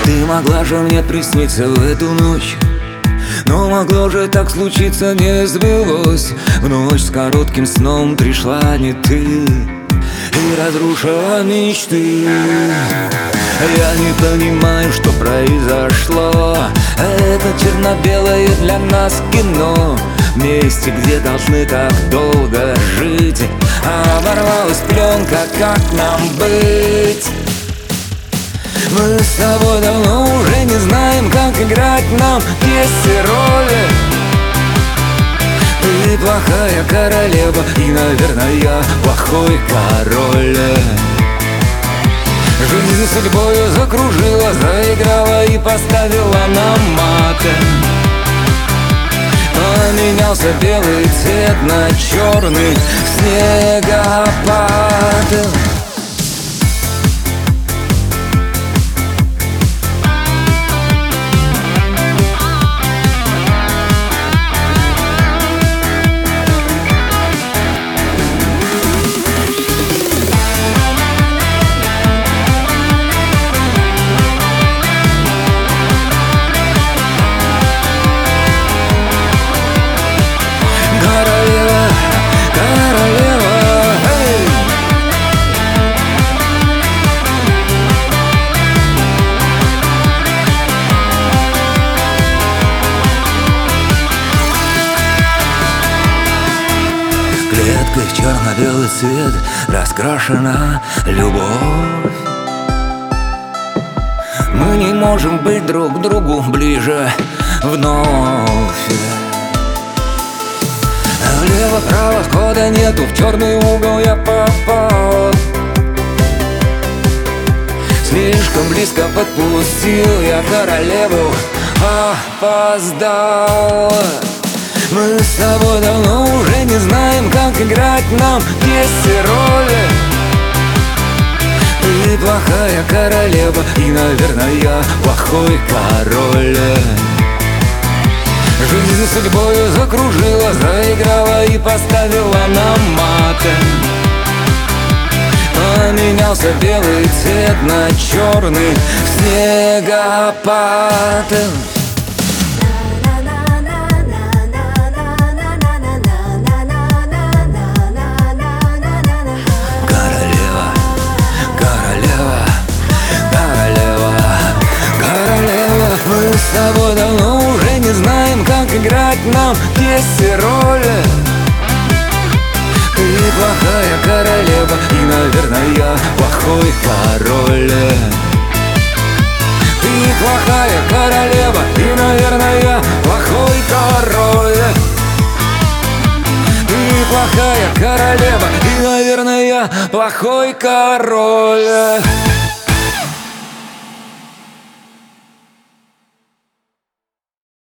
Ты могла же мне присниться в эту ночь, но могло же так случиться, не сбылось. В ночь с коротким сном пришла не ты и разрушила мечты. Я не понимаю, что произошло. Это черно-белое для нас кино. В месте, где должны так долго жить, оборвалась пленка, как нам быть? Мы с тобой давно уже не знаем, как играть нам пьесы роли. Ты плохая королева, и, наверное, я плохой король. Жизнь судьбою закружила, заиграла и поставила нам маты. Поменялся белый цвет на черный снегопад. Клеткой в черно-белый цвет раскрашена любовь. Мы не можем быть друг к другу ближе вновь. Влево-право хода нету, в черный угол я попал. Слишком близко подпустил я королеву, опоздал. Мы с тобой давно уже не знаем, как играть нам пьесы роли. Ты плохая королева, и, наверное, я плохой король. Жизнь судьбою закружила, заиграла и поставила нам маты. Поменялся белый цвет на черный снегопад. Мы с тобой давно уже не знаем, как играть нам пьесы роли. Ты плохая королева, и, наверное, я плохой король. Ты плохая королева, и, наверное, я плохой король. Ты плохая королева, и, наверное, я плохой король.